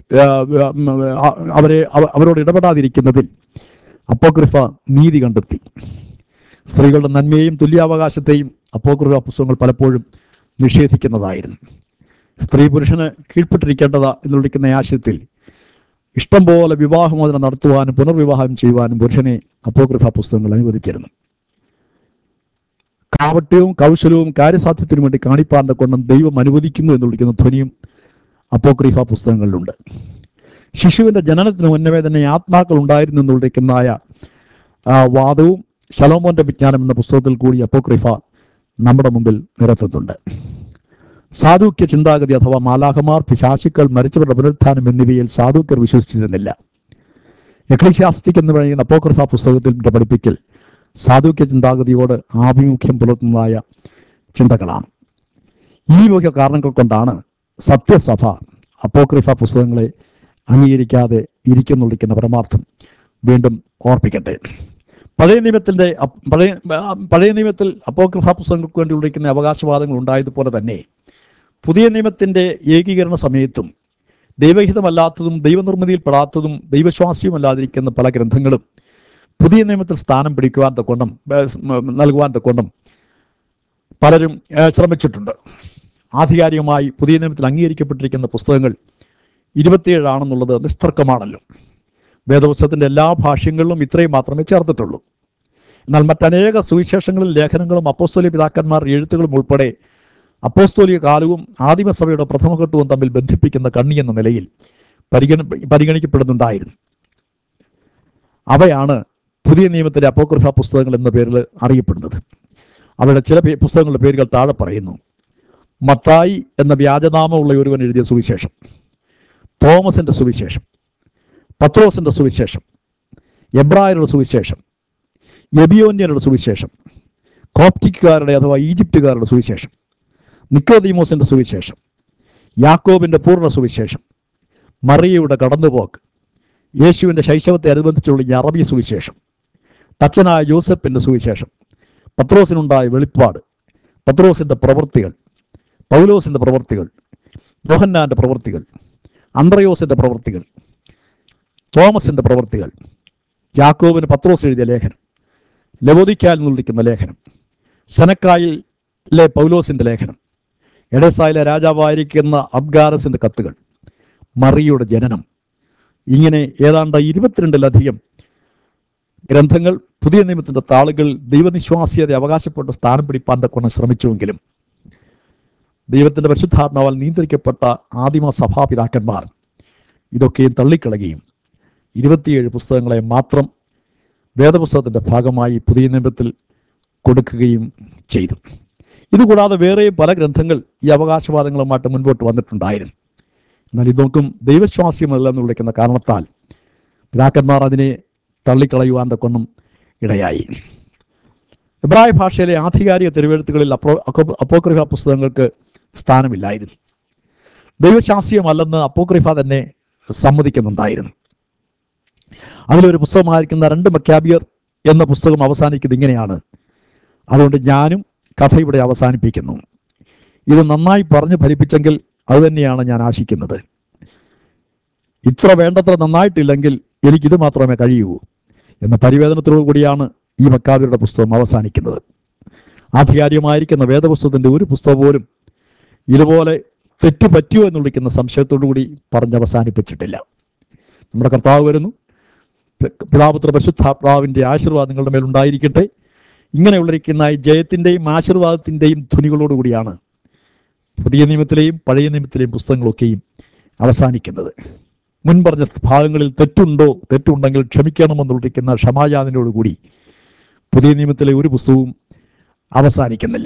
അവരെ അവരോട് ഇടപെടാതിരിക്കുന്നതിൽ അപ്പോക്രിഫ നീതി കണ്ടെത്തി. സ്ത്രീകളുടെ നന്മയെയും തുല്യാവകാശത്തെയും അപ്പോക്രിഫ പുസ്തകങ്ങൾ പലപ്പോഴും നിഷേധിക്കുന്നതായിരുന്നു. സ്ത്രീ പുരുഷന് കീഴ്പ്പെട്ടിരിക്കേണ്ടതാ എന്ന് വിളിക്കുന്ന ആശയത്തിൽ ഇഷ്ടം പോലെ വിവാഹമോചനം നടത്തുവാനും പുനർവിവാഹം ചെയ്യുവാനും പുരുഷനെ അപ്പോക്രിഫ പുസ്തകങ്ങൾ അനുവദിച്ചിരുന്നു. കാവട്യവും കൗശലവും കാര്യസാധ്യത്തിനു വേണ്ടി കാണിപ്പാറിന്റെ കൊണ്ടും ദൈവം അനുവദിക്കുന്നു എന്ന് വിളിക്കുന്ന ധ്വനിയും അപ്പോക്രിഫ പുസ്തകങ്ങളിലുണ്ട്. ശിശുവിന്റെ ജനനത്തിന് മുന്നമേ തന്നെ ആത്മാക്കൾ ഉണ്ടായിരുന്നു എന്ന് വിളിക്കുന്നതായ വാദവും ശലോമോന്റെ വിജ്ഞാനം എന്ന പുസ്തകത്തിൽ കൂടി അപ്പോക്രിഫ നമ്മുടെ മുമ്പിൽ നിരത്തുന്നുണ്ട്. സാധുക്യ ചിന്താഗതി അഥവാ മാലാഖമാർ, പിശാചുക്കൾ, മരിച്ചവരുടെ പുനരുത്ഥാനം എന്നിവയിൽ സാധുക്യർ വിശ്വസിച്ചിരുന്നില്ല. എക്ലീസിയാസ്റ്റിക് എന്ന് പറയുന്ന അപ്പോക്രിഫ പുസ്തകത്തിന്റെ പഠിപ്പിക്കൽ സാധുക്യ ചിന്താഗതിയോട് ആഭിമുഖ്യം പുലർത്തുന്നതായ ചിന്തകളാണ്. ഈ വക കാരണങ്ങൾ കൊണ്ടാണ് സത്യസഭ അപ്പോക്രിഫ പുസ്തകങ്ങളെ അംഗീകരിക്കാതെ ഇരിക്കുന്നുള്ളിക്കുന്ന പരമാർത്ഥം വീണ്ടും ഓർപ്പിക്കട്ടെ. പഴയ നിയമത്തിൻ്റെ പഴയ പഴയ നിയമത്തിൽ അപ്പോക്രിഫ പുസ്തകങ്ങൾക്ക് വേണ്ടി ഉള്ളിക്കുന്ന അവകാശവാദങ്ങൾ ഉണ്ടായതുപോലെ തന്നെ പുതിയ നിയമത്തിൻ്റെ ഏകീകരണ സമയത്തും ദൈവഹിതമല്ലാത്തതും ദൈവനിർമ്മിതിയിൽപ്പെടാത്തതും ദൈവശ്വാസ്യവുമല്ലാതിരിക്കുന്ന പല ഗ്രന്ഥങ്ങളും പുതിയ നിയമത്തിൽ സ്ഥാനം പിടിക്കുവാൻ തക്കൊണ്ടും നൽകുവാൻ തക്കൊണ്ടും പലരും ശ്രമിച്ചിട്ടുണ്ട്. ആധികാരികമായി പുതിയ നിയമത്തിൽ അംഗീകരിക്കപ്പെട്ടിരിക്കുന്ന പുസ്തകങ്ങൾ ഇരുപത്തിയേഴാണെന്നുള്ളത് നിസ്തർക്കമാണല്ലോ. വേദപുസ്തകത്തിൻ്റെ എല്ലാ ഭാഷ്യങ്ങളിലും ഇത്രയും മാത്രമേ ചേർത്തിട്ടുള്ളൂ. എന്നാൽ മറ്റനേക സുവിശേഷങ്ങളിൽ ലേഖനങ്ങളും അപ്പോസ്തോലിക പിതാക്കന്മാരുടെ എഴുത്തുകളും ഉൾപ്പെടെ അപ്പോസ്തോലിക കാലവും ആദിമസഭയുടെ പ്രഥമഘട്ടവും തമ്മിൽ ബന്ധിപ്പിക്കുന്ന കണ്ണി എന്ന നിലയിൽ പരിഗണ പരിഗണിക്കപ്പെടുന്നുണ്ടായിരുന്നു. അവയാണ് പുതിയ നിയമത്തിലെ അപ്പോക്രിഫ പുസ്തകങ്ങൾ എന്ന പേരിൽ അറിയപ്പെടുന്നത്. അവരുടെ ചില പുസ്തകങ്ങളുടെ പേരുകൾ താഴെ പറയുന്നു. മത്തായി എന്ന വ്യാജനാമമുള്ള ഒരുവൻ എഴുതിയ സുവിശേഷം, തോമസിൻ്റെ സുവിശേഷം, പത്രോസിൻ്റെ സുവിശേഷം, എബ്രായരുടെ സുവിശേഷം, എബിയോന്യരുടെ സുവിശേഷം, കോപ്റ്റിക്കുകാരുടെ അഥവാ ഈജിപ്തുകാരുടെ സുവിശേഷം, നിക്കോദീമോസിൻ്റെ സുവിശേഷം, യാക്കോബിൻ്റെ പൂർണ്ണ സുവിശേഷം, മറിയയുടെ കടന്നുപോക്ക്, യേശുവിൻ്റെ ശൈശവത്തെ അനുബന്ധിച്ചുള്ള ഈ അറബി സുവിശേഷം, തച്ചനായ യോസെഫിൻ്റെ സുവിശേഷം, പത്രോസിനുണ്ടായ വെളിപ്പാട്, പത്രോസിൻ്റെ പ്രവൃത്തികൾ, പൗലോസിൻ്റെ പ്രവൃത്തികൾ, യോഹന്നാൻ്റെ പ്രവൃത്തികൾ, അന്ത്രയോസിൻ്റെ പ്രവൃത്തികൾ, തോമസിൻ്റെ പ്രവൃത്തികൾ, യാക്കോബിന് പത്രോസ് എഴുതിയ ലേഖനം, ലവോദിക്കയിൽ നിന്ന് വിളിക്കുന്ന ലേഖനം, സെനക്കായിലെ പൗലോസിൻ്റെ ലേഖനം, എഡേസായിലെ രാജാവായിരിക്കുന്ന അബ്ഗാരസിൻ്റെ കത്തുകൾ, മറിയയുടെ ജനനം, ഇങ്ങനെ ഏതാണ്ട് ഇരുപത്തിരണ്ടിലധികം ഗ്രന്ഥങ്ങൾ പുതിയ നിയമത്തിൻ്റെ താളുകൾ ദൈവനിശ്വാസ്യത അവകാശപ്പെട്ട് സ്ഥാനം പിടിപ്പാൻ തക്കൊണ്ട് ശ്രമിച്ചുവെങ്കിലും ദൈവത്തിൻ്റെ പരിശുദ്ധാത്മാവാൽ നിയന്ത്രിക്കപ്പെട്ട ആദിമ സഭാപിതാക്കന്മാർ ഇതൊക്കെയും തള്ളിക്കളയുകയും ഇരുപത്തിയേഴ് പുസ്തകങ്ങളെ മാത്രം വേദപുസ്തകത്തിൻ്റെ ഭാഗമായി പുതിയ നിയമത്തിൽ കൊടുക്കുകയും ചെയ്തു. ഇതുകൂടാതെ വേറെയും പല ഗ്രന്ഥങ്ങൾ ഈ അവകാശവാദങ്ങളുമായിട്ട് മുൻപോട്ട് വന്നിട്ടുണ്ടായിരുന്നു. എന്നാൽ ഇതൊന്നും ദൈവശ്വാസ്യമല്ലെന്ന് വിളിക്കുന്ന കാരണത്താൽ പിതാക്കന്മാർ അതിനെ തള്ളിക്കളയുവാൻ തക്കൊന്നും ഇടയായി. എബ്രായ ഭാഷയിലെ ആധികാരിക തിരുവെഴുത്തുകളിൽ അപ്പോ അപ്പോക്രിഫ പുസ്തകങ്ങൾക്ക് സ്ഥാനമില്ലായിരുന്നു. ദൈവശാസ്ത്രീയമല്ലെന്ന് അപ്പോക്രിഫ തന്നെ സമ്മതിക്കുന്നുണ്ടായിരുന്നു. അതിലൊരു പുസ്തകമായിരിക്കുന്ന രണ്ട് മക്കാബിയർ എന്ന പുസ്തകം അവസാനിക്കുന്നത് ഇങ്ങനെയാണ്: അതുകൊണ്ട് ഞാനും കഥ ഇവിടെ അവസാനിപ്പിക്കുന്നു. ഇത് നന്നായി പറഞ്ഞു ഫലിപ്പിച്ചെങ്കിൽ അതുതന്നെയാണ് ഞാൻ ആശിക്കുന്നത്. ഇത്ര വേണ്ടത്ര നന്നായിട്ടില്ലെങ്കിൽ എനിക്കിത് മാത്രമേ കഴിയൂ എന്ന പരിവേദനത്തോടു കൂടിയാണ് ഈ മക്കാബിയരുടെ പുസ്തകം അവസാനിക്കുന്നത്. ആധികാരികമായിരിക്കുന്ന വേദപുസ്തകത്തിൻ്റെ ഒരു പുസ്തകം പോലും ഇതുപോലെ തെറ്റു പറ്റുമോ എന്ന് വിളിക്കുന്ന സംശയത്തോടു കൂടി പറഞ്ഞ് അവസാനിപ്പിച്ചിട്ടില്ല. നമ്മുടെ കർത്താവ് വരുന്നു. പിതാപുത്ര പരിശുദ്ധാത്മാവിൻ്റെ ആശീർവാദം നിങ്ങളുടെ മേലുണ്ടായിരിക്കട്ടെ. ഇങ്ങനെയുള്ളിരിക്കുന്ന ഈ ജയത്തിൻ്റെയും ആശീർവാദത്തിൻ്റെയും ധ്വനികളോടുകൂടിയാണ് പുതിയ നിയമത്തിലെയും പഴയ നിയമത്തിലെയും പുസ്തകങ്ങളൊക്കെയും അവസാനിക്കുന്നത്. മുൻപറഞ്ഞ ഭാഗങ്ങളിൽ തെറ്റുണ്ടോ, തെറ്റുണ്ടെങ്കിൽ ക്ഷമിക്കണമെന്നുള്ളിരിക്കുന്ന ക്ഷമായാതനയോടുകൂടി പുതിയ നിയമത്തിലെ ഒരു പുസ്തകവും അവസാനിക്കുന്നില്ല.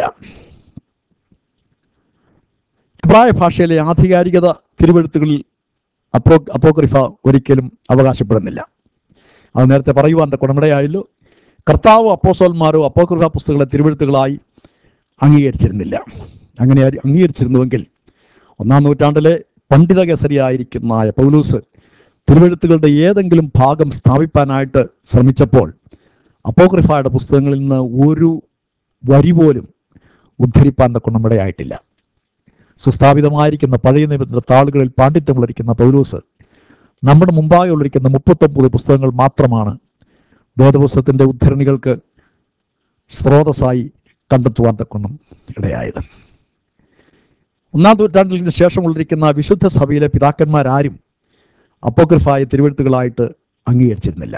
എബ്രായ ഭാഷയിലെ ആധികാരികത തിരുവെഴുത്തുകളിൽ അപ്പോ അപ്പോക്രിഫ ഒരിക്കലും അവകാശപ്പെടുന്നില്ല. അത് നേരത്തെ പറയുവാൻ ഗുണമിടയായല്ലോ. കർത്താവോ അപ്പോസ്തലന്മാരോ അപ്പോക്രിഫ പുസ്തകങ്ങളെ തിരുവെഴുത്തുകളായി അംഗീകരിച്ചിരുന്നില്ല. അങ്ങനെ അംഗീകരിച്ചിരുന്നുവെങ്കിൽ ഒന്നാം നൂറ്റാണ്ടിലെ പണ്ഡിത കേസരിയായിരിക്കുന്ന പൗലൂസ് തിരുവെഴുത്തുകളുടെ ഏതെങ്കിലും ഭാഗം സ്ഥാപിപ്പാനായിട്ട് ശ്രമിച്ചപ്പോൾ അപ്പോക്രിഫയുടെ പുസ്തകങ്ങളിൽ നിന്ന് ഒരു വരി പോലും ഉദ്ധരിപ്പാൻ ഗുണമിടയായിട്ടില്ല. സുസ്ഥാപിതമായിരിക്കുന്ന പഴയ നിയമത്തിൻ്റെ താളുകളിൽ പാണ്ഡിത്യമുള്ളിരിക്കുന്ന പൗലൂസ് നമ്മുടെ മുമ്പാകെ ഉള്ളിരിക്കുന്ന മുപ്പത്തൊമ്പത് പുസ്തകങ്ങൾ മാത്രമാണ് വേദപുസ്തകത്തിൻ്റെ ഉദ്ധരണികൾക്ക് സ്രോതസ്സായി കണ്ടെത്തുവാൻ തക്കണം ഇടയായത്. ഒന്നാം നൂറ്റാണ്ടിന് ശേഷമുള്ളിരിക്കുന്ന വിശുദ്ധ സഭയിലെ പിതാക്കന്മാരാരും അപ്പോക്രിഫായ തിരുവെഴുത്തുകളായിട്ട് അംഗീകരിച്ചിരുന്നില്ല.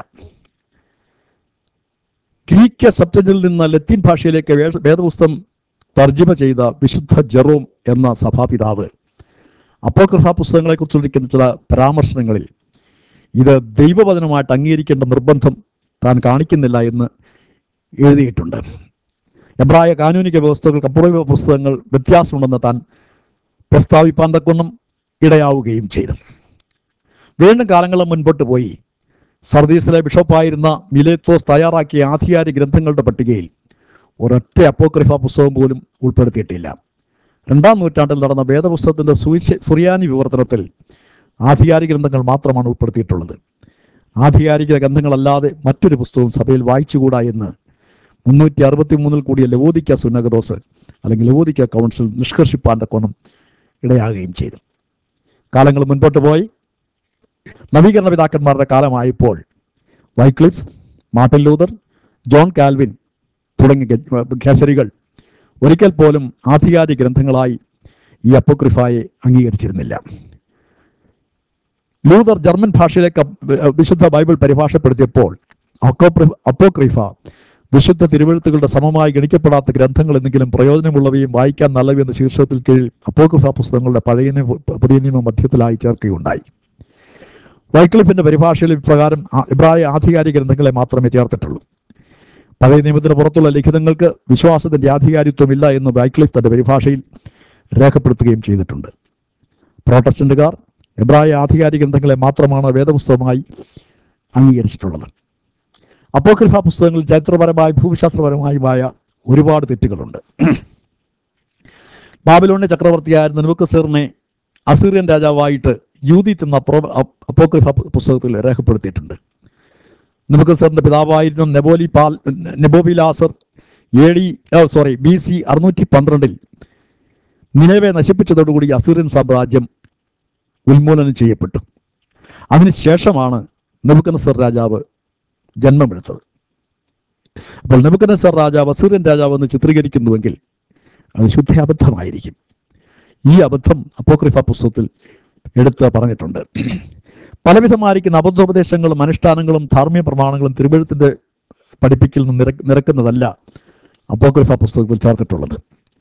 ഗ്രീക്ക് സബ്ജക്റ്റിൽ നിന്ന് ലത്തീൻ ഭാഷയിലേക്ക് വേദപുസ്തകം തർജ്ജിമ ചെയ്ത വിശുദ്ധ ജെറോം എന്ന സഭാപിതാവ് അപ്പോക്രിഫ പുസ്തകങ്ങളെക്കുറിച്ചുള്ളിരിക്കുന്ന ചില പരാമർശനങ്ങളിൽ ഇത് ദൈവവചനമായിട്ട് അംഗീകരിക്കേണ്ട നിർബന്ധം താൻ കാണിക്കുന്നില്ല എന്ന് എഴുതിയിട്ടുണ്ട്. എബ്രായ കാനൂനിക വ്യവസ്ഥകൾക്ക് അപ്പൂർവ പുസ്തകങ്ങൾ വ്യത്യാസമുണ്ടെന്ന് താൻ പ്രസ്താവിപ്പാൻ തക്കൊന്നും ഇടയാവുകയും ചെയ്തു. വീണ്ടും കാലങ്ങളും മുൻപോട്ട് പോയി സർദീസിലെ ബിഷപ്പായിരുന്ന മിലേത്തോസ് തയ്യാറാക്കിയ ആധികാരിക ഗ്രന്ഥങ്ങളുടെ പട്ടികയിൽ ഒരൊറ്റ അപ്പോക്രിഫ പുസ്തകം പോലും ഉൾപ്പെടുത്തിയിട്ടില്ല. രണ്ടാം നൂറ്റാണ്ടിൽ നടന്ന വേദപുസ്തകത്തിൻ്റെ സുവിശേ സുറിയാനി വിവർത്തനത്തിൽ ആധികാരിക ഗ്രന്ഥങ്ങൾ മാത്രമാണ് ഉൾപ്പെടുത്തിയിട്ടുള്ളത്. ആധികാരിക ഗ്രന്ഥങ്ങളല്ലാതെ മറ്റൊരു പുസ്തകവും സഭയിൽ വായിച്ചുകൂടാ എന്ന് മുന്നൂറ്റി അറുപത്തി മൂന്നിൽ കൂടിയ ലവോദിക്ക സുന്നകദോസ് അല്ലെങ്കിൽ ലവോദിക്ക കൗൺസിൽ നിഷ്കർഷിപ്പാൻ്റെ കോണം ഇടയാകുകയും ചെയ്തു. കാലങ്ങൾ മുൻപോട്ട് പോയി നവീകരണ പിതാക്കന്മാരുടെ കാലമായപ്പോൾ Wycliffe, Martin Luther, John Calvin തുടങ്ങിയ കേസരികൾ ഒരിക്കൽ പോലും ആധികാരിക ഗ്രന്ഥങ്ങളായി ഈ അപ്പോക്രിഫായെ അംഗീകരിച്ചിരുന്നില്ല. ലൂതർ ജർമ്മൻ ഭാഷയിലേക്ക് വിശുദ്ധ ബൈബിൾ പരിഭാഷപ്പെടുത്തിയപ്പോൾ അപ്പോക്രിഫ വിശുദ്ധ തിരുവെഴുത്തുകളുടെ സമമായി ഗണിക്കപ്പെടാത്ത ഗ്രന്ഥങ്ങൾ എന്തെങ്കിലും പ്രയോജനമുള്ളവയും വായിക്കാൻ നല്ലവയും എന്ന ശീർഷകത്തിൽ കീഴിൽ അപ്പോക്രിഫ പുസ്തകങ്ങളുടെ പഴയ പുതിയ നിയമ മധ്യത്തിലായി ചേർക്കുകയുണ്ടായി. വൈക്ലിഫിന്റെ പരിഭാഷയിൽ ഇപ്രകാരം ഇബ്രായ ആധികാരിക ഗ്രന്ഥങ്ങളെ മാത്രമേ ചേർത്തിട്ടുള്ളൂ. പഴയ നിയമത്തിന് പുറത്തുള്ള ലിഖിതങ്ങൾക്ക് വിശ്വാസത്തിന്റെ ആധികാരിത്വമില്ല എന്ന് വൈക്ലിഫ് തന്റെ പരിഭാഷയിൽ രേഖപ്പെടുത്തുകയും ചെയ്തിട്ടുണ്ട്. പ്രോട്ടസ്റ്റന്റുകാർ എബ്രായ ആധികാരിക ഗ്രന്ഥങ്ങളെ മാത്രമാണ് വേദപുസ്തകമായി അംഗീകരിച്ചിട്ടുള്ളത്. അപ്പോക്രിഫ പുസ്തകങ്ങളിൽ ചരിത്രപരമായി ഭൂമിശാസ്ത്രപരമായുമായ ഒരുപാട് തെറ്റുകളുണ്ട്. ബാബിലോണിയ ചക്രവർത്തിയായിരുന്ന നെബൂഖദ്നേസറിനെ അസീറിയൻ രാജാവായിട്ട് യൂദീത്ത് എന്ന അപ്പോക്രിഫ പുസ്തകത്തിൽ രേഖപ്പെടുത്തിയിട്ടുണ്ട്. നെബൂഖദ്നേസറിന്റെ പിതാവായിരുന്ന നെബോലി പാൽ Nabopolassar A D sorry B C അറുന്നൂറ്റി പന്ത്രണ്ടിൽ നിനവെ നശിപ്പിച്ചതോടുകൂടി അസീറിയൻ സാമ്രാജ്യം ഉന്മൂലനം ചെയ്യപ്പെട്ടു. അതിനുശേഷമാണ് നെബൂഖദ്നേസർ രാജാവ് ജന്മമെടുത്തത്. അപ്പോൾ നെബൂഖദ്നേസർ രാജാവ് അസീറിയൻ രാജാവ് എന്ന് ചിത്രീകരിക്കുന്നുവെങ്കിൽ അത് ശുദ്ധ അബദ്ധമായിരിക്കും. ഈ അബദ്ധം അപ്പോക്രിഫ പുസ്തകത്തിൽ എടുത്ത് പറഞ്ഞിട്ടുണ്ട്. പലവിധമായിരിക്കുന്ന അബദ്ധോപദേശങ്ങളും അനുഷ്ഠാനങ്ങളും ധാർമ്മിക പ്രമാണങ്ങളും തിരുവെഴുത്തിന്റെ പഠിപ്പിക്കൽ നിന്ന് നിര നിരക്കുന്നതല്ല അപ്പോക്രിഫ പുസ്തകത്തിൽ ചേർത്തിട്ടുള്ളത്.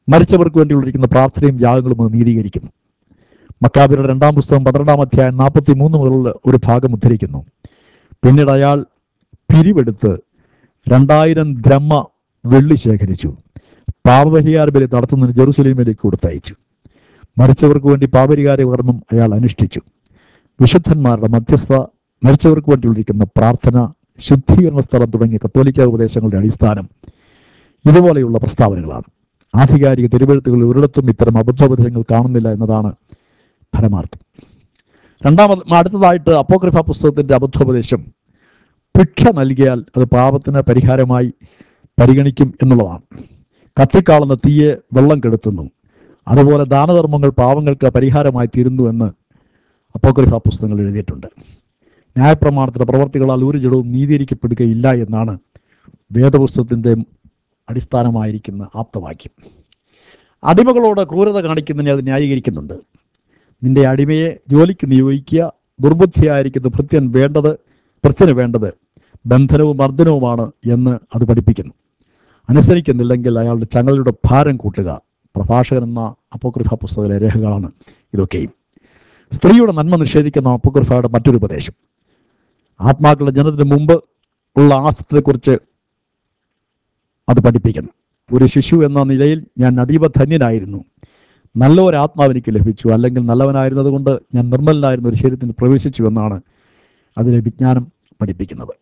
മരിച്ചവർക്ക് വേണ്ടിയുള്ളിരിക്കുന്ന പ്രാർത്ഥനയും യാഗങ്ങളും അത് നീതീകരിക്കുന്നു. മക്കാബിയുടെ രണ്ടാം പുസ്തകം പന്ത്രണ്ടാം അധ്യായം നാൽപ്പത്തി മൂന്ന് മുതലുള്ള ഒരു ഭാഗം ഉദ്ധരിക്കുന്നു. പിന്നീട് അയാൾ പിരിവെടുത്ത് രണ്ടായിരം ദ്രഹ്മ വെള്ളി ശേഖരിച്ചു. പാപപരിഹാര ബലി നടത്തുന്നതിന് ജെറുസലേമിലേക്ക് കൊടുത്തയച്ചു. മരിച്ചവർക്ക് വേണ്ടി പാപപരിഹാര കർമ്മം അയാൾ അനുഷ്ഠിച്ചു. വിശുദ്ധന്മാരുടെ മധ്യസ്ഥ, മരിച്ചവർക്ക് വേണ്ടിയുള്ളിരിക്കുന്ന പ്രാർത്ഥന, ശുദ്ധീകരണ സ്ഥലം തുടങ്ങിയ കത്തോലിക്ക ഉപദേശങ്ങളുടെ അടിസ്ഥാനം ഇതുപോലെയുള്ള പ്രസ്താവനകളാണ്. ആധികാരിക തിരുവെഴുത്തുകളിൽ ഒരിടത്തും ഇത്തരം അബദ്ധോപദേശങ്ങൾ കാണുന്നില്ല എന്നതാണ് പരമാർത്ഥം. രണ്ടാമത് അടുത്തതായിട്ട് അപ്പോക്രിഫ പുസ്തകത്തിന്റെ അബദ്ധോപദേശം ഭിക്ഷ നൽകിയാൽ അത് പാപത്തിന് പരിഹാരമായി പരിഗണിക്കും എന്നുള്ളതാണ്. കത്തിക്കാളുന്ന തീയെ വെള്ളം കെടുത്തുന്നു, അതുപോലെ ദാനധർമ്മങ്ങൾ പാവങ്ങൾക്ക് പരിഹാരമായി തീരുന്നു എന്ന് അപ്പോക്രിഫ പുസ്തകങ്ങൾ എഴുതിയിട്ടുണ്ട്. ന്യായപ്രമാണത്തിന്റെ പ്രവർത്തികളാൽ ഒരു ജഡവും നീതീകരിക്കപ്പെടുകയില്ല എന്നാണ് വേദപുസ്തകത്തിന്റെ അടിസ്ഥാനമായിരിക്കുന്ന ആപ്തവാക്യം. അടിമകളോട് ക്രൂരത കാണിക്കുന്നതിനെ അത് ന്യായീകരിക്കുന്നുണ്ട്. നിന്റെ അടിമയെ ജോലിക്ക് നിയോഗിക്കുക, ദുർബുദ്ധിയായിരിക്കുന്ന ഭൃത്യൻ വേണ്ടത് ഭൃത്യന് വേണ്ടത് ബന്ധനവും മർദ്ദനവുമാണ് എന്ന് അത് പഠിപ്പിക്കുന്നു. അനുസരിക്കുന്നില്ലെങ്കിൽ അയാളുടെ ചങ്ങലയുടെ ഭാരം കൂട്ടുക. പ്രഭാഷകൻ എന്ന അപ്പോക്രിഫ പുസ്തകത്തിലെ രേഖകളാണ് ഇതൊക്കെയും. സ്ത്രീയുടെ നന്മ നിഷേധിക്കുന്ന അപ്പോക്രിഫയുടെ മറ്റൊരു ഉപദേശം ആത്മാക്കളുടെ ജനനത്തിന് മുമ്പ് ഉള്ള ആസക്തിയെക്കുറിച്ച് അത് പഠിപ്പിക്കുന്നു. ഒരു ശിശു എന്ന നിലയിൽ ഞാൻ അതീവ ധന്യനായിരുന്നു, നല്ല ഒരു ആത്മാവ് എനിക്ക് ലഭിച്ചു, അല്ലെങ്കിൽ നല്ലവനായിരുന്നത് കൊണ്ട് ഞാൻ നിർമ്മലനായിരുന്ന ഒരു ശരീരത്തിന് പ്രവേശിച്ചു എന്നാണ് അതിലെ വിജ്ഞാനം പഠിപ്പിക്കുന്നത്.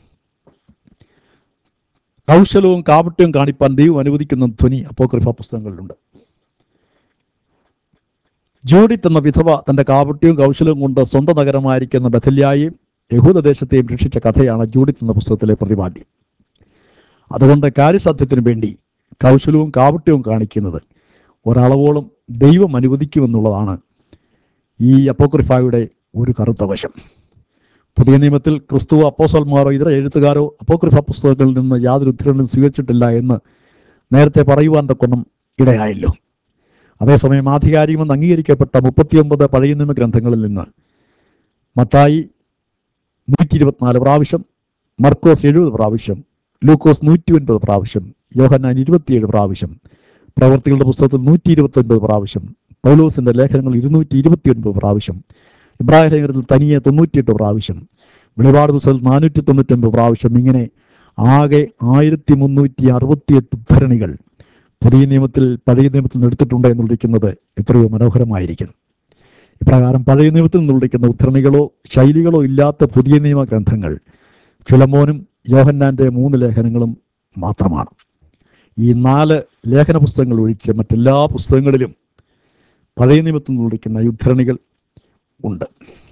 കൗശലവും കാപട്യവും കാണിപ്പാൻ ദൈവം അനുവദിക്കുന്ന ധ്വനി അപ്പോക്രിഫ പുസ്തകങ്ങളിലുണ്ട്. ജൂഡിത്ത് എന്ന വിധവ തന്റെ കാപട്യവും കൗശലവും കൊണ്ട് സ്വന്തം നഗരമായിരിക്കുന്ന ബഥല്യായെയും യഹൂദദേശത്തെയും രക്ഷിച്ച കഥയാണ് ജൂഡിത്ത് എന്ന പുസ്തകത്തിലെ പ്രതിപാദ്യം. അതുകൊണ്ട് കാര്യസാധ്യത്തിനു വേണ്ടി കൗശലവും കാപട്യവും കാണിക്കുന്നത് ഒരളവോളം ദൈവം അനുവദിക്കുമെന്നുള്ളതാണ് ഈ അപ്പോക്രിഫയുടെ ഒരു കറുത്ത വശം. പുതിയ നിയമത്തിൽ ക്രിസ്തുവോ അപ്പോസ്തലന്മാരോ ഇതര എഴുത്തുകാരോ അപ്പോക്രിഫ പുസ്തകങ്ങളിൽ നിന്ന് യാതൊരു ഉദ്ധരണിയും സ്വീകരിച്ചിട്ടില്ല എന്ന് നേരത്തെ പറയുവാൻ തക്കൊന്നും ഇടയായല്ലോ. അതേസമയം ആധികാരികമെന്ന് അംഗീകരിക്കപ്പെട്ട മുപ്പത്തിയൊമ്പത് പഴയ നിയമ ഗ്രന്ഥങ്ങളിൽ നിന്ന് മത്തായി നൂറ്റി ഇരുപത്തിനാല് പ്രാവശ്യം, മർക്കോസ് എഴുപത് പ്രാവശ്യം, ലൂക്കോസ് നൂറ്റി ഒൻപത് പ്രാവശ്യം, യോഹന്നാൻ ഇരുപത്തിയേഴ് പ്രാവശ്യം, പ്രവർത്തികളുടെ പുസ്തകത്തിൽ നൂറ്റി ഇരുപത്തി ഒൻപത് പ്രാവശ്യം, പൗലോസിന്റെ ലേഖനങ്ങൾ ഇരുന്നൂറ്റി ഇരുപത്തി ഒൻപത് പ്രാവശ്യം, ഇബ്രാഹിം ലേഖനത്തിൽ തനിയെ തൊണ്ണൂറ്റിയെട്ട് പ്രാവശ്യം, വെളിപാട് പുസ്തകത്തിൽ നാനൂറ്റി തൊണ്ണൂറ്റി ഒൻപത് പ്രാവശ്യം, ഇങ്ങനെ ആകെ ആയിരത്തി മുന്നൂറ്റി അറുപത്തിയെട്ട് ഉദ്ധരണികൾ പുതിയ നിയമത്തിൽ പഴയ നിയമത്തിൽ നിന്ന് എടുത്തിട്ടുണ്ട് എന്നുള്ളിരിക്കുന്നത് എത്രയോ മനോഹരമായിരിക്കുന്നു. ഇപ്രകാരം പഴയ നിയമത്തിൽ നിന്നുള്ളിരിക്കുന്ന ഉദ്ധരണികളോ ശൈലികളോ ഇല്ലാത്ത പുതിയ നിയമ ഗ്രന്ഥങ്ങൾ ഫിലമോനും യോഹന്നാന്റെ മൂന്ന് ലേഖനങ്ങളും മാത്രമാണ്. ഈ നാല് ലേഖന പുസ്തകങ്ങൾ ഒഴിച്ച് മറ്റെല്ലാ പുസ്തകങ്ങളിലും പഴയ നിയമത്തിൽ നിന്നുള്ളിരിക്കുന്ന ഉദ്ധരണികൾ ഉണ്ട്.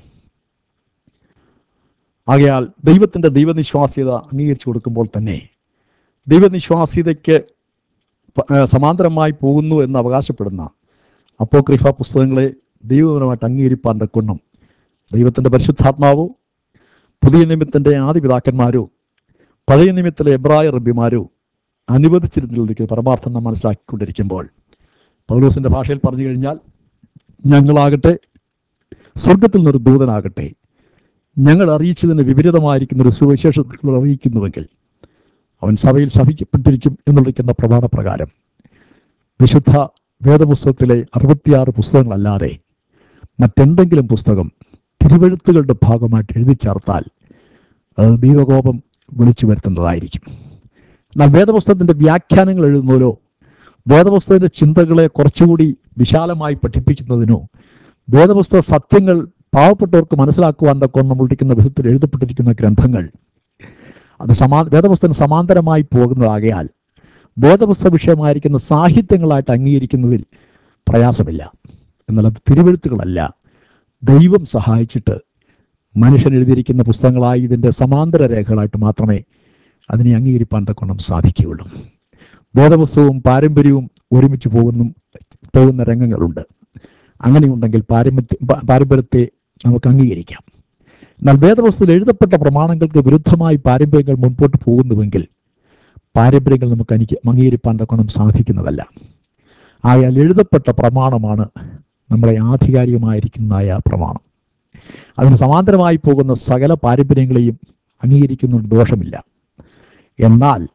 ആകയാൽ ദൈവത്തിൻ്റെ ദൈവനിശ്വാസ്യത അംഗീകരിച്ചു കൊടുക്കുമ്പോൾ തന്നെ ദൈവനിശ്വാസ്യതയ്ക്ക് സമാന്തരമായി പോകുന്നു എന്ന് അവകാശപ്പെടുന്ന അപ്പോക്രിഫ പുസ്തകങ്ങളെ ദൈവപരമായിട്ട് അംഗീകരിപ്പാൻ തക്കൊന്നും ദൈവത്തിൻ്റെ പരിശുദ്ധാത്മാവോ പുതിയ നിയമത്തിൻ്റെ ആദിപിതാക്കന്മാരോ പഴയ നിയമത്തിലെ എബ്രായ റബ്ബിമാരോ അനുവദിച്ചിരുന്നതിലേക്ക് പരമാർത്ഥം നാം മനസ്സിലാക്കിക്കൊണ്ടിരിക്കുമ്പോൾ പൗലോസിൻ്റെ ഭാഷയിൽ പറഞ്ഞു കഴിഞ്ഞാൽ, ഞങ്ങളാകട്ടെ സ്വർഗത്തിൽ നിന്നൊരു ദൂതനാകട്ടെ ഞങ്ങൾ അറിയിച്ചതിന് വിപരീതമായിരിക്കുന്ന ഒരു സുവിശേഷങ്ങൾ അറിയിക്കുന്നുവെങ്കിൽ അവൻ സഭയിൽ ശപിക്കപ്പെട്ടിരിക്കും എന്നുള്ളിരിക്കുന്ന പ്രമാണപ്രകാരം വിശുദ്ധ വേദപുസ്തകത്തിലെ അറുപത്തിയാറ് പുസ്തകങ്ങളല്ലാതെ മറ്റെന്തെങ്കിലും പുസ്തകം തിരുവെഴുത്തുകളുടെ ഭാഗമായിട്ട് എഴുതി ചേർത്താൽ അത് ദൈവകോപം വിളിച്ചു വരുത്തുന്നതായിരിക്കും. എന്നാൽ വേദപുസ്തകത്തിൻ്റെ വ്യാഖ്യാനങ്ങൾ എഴുതുന്നതിലോ വേദപുസ്തകത്തിൻ്റെ ചിന്തകളെ കുറച്ചുകൂടി വിശാലമായി പഠിപ്പിക്കുന്നതിനോ വേദപുസ്തക സത്യങ്ങൾ പാവപ്പെട്ടവർക്ക് മനസ്സിലാക്കുവാൻ തക്കൊണ്ട് നമ്മളിരിക്കുന്ന വിധത്തിൽ എഴുതപ്പെട്ടിരിക്കുന്ന ഗ്രന്ഥങ്ങൾ അത് സമാ വേദപുസ്തകം സമാന്തരമായി പോകുന്നതാകയാൽ വേദപുസ്തക വിഷയമായിരിക്കുന്ന സാഹിത്യങ്ങളായിട്ട് അംഗീകരിക്കുന്നതിൽ പ്രയാസമില്ല. എന്നാൽ അത് തിരുവെഴുത്തുകളല്ല, ദൈവം സഹായിച്ചിട്ട് മനുഷ്യൻ എഴുതിയിരിക്കുന്ന പുസ്തകങ്ങളായി ഇതിൻ്റെ സമാന്തര രേഖകളായിട്ട് മാത്രമേ അതിനെ അംഗീകരിപ്പാൻ തക്കൊണ്ടും സാധിക്കുകയുള്ളൂ. വേദപുസ്തകവും പാരമ്പര്യവും ഒരുമിച്ച് പോകുന്നു പോകുന്ന രംഗങ്ങളുണ്ട്. അങ്ങനെയുണ്ടെങ്കിൽ പാരമ്പര്യ പാരമ്പര്യത്തെ നമുക്ക് അംഗീകരിക്കാം. എന്നാൽ വേദപുസ്തകത്തിൽ എഴുതപ്പെട്ട പ്രമാണങ്ങൾക്ക് വിരുദ്ധമായി പാരമ്പര്യങ്ങൾ മുൻപോട്ട് പോകുന്നുവെങ്കിൽ പാരമ്പര്യങ്ങൾ നമുക്ക് എനിക്ക് അംഗീകരിപ്പാൻ തക്കൊണ്ടും സാധിക്കുന്നതല്ല. ആയാൽ എഴുതപ്പെട്ട പ്രമാണമാണ് നമ്മളെ ആധികാരികമായിരിക്കുന്നതായ പ്രമാണം. അതിന് സമാന്തരമായി പോകുന്ന സകല പാരമ്പര്യങ്ങളെയും അംഗീകരിക്കുന്നതുകൊണ്ട് ദോഷമില്ല. എന്നാൽ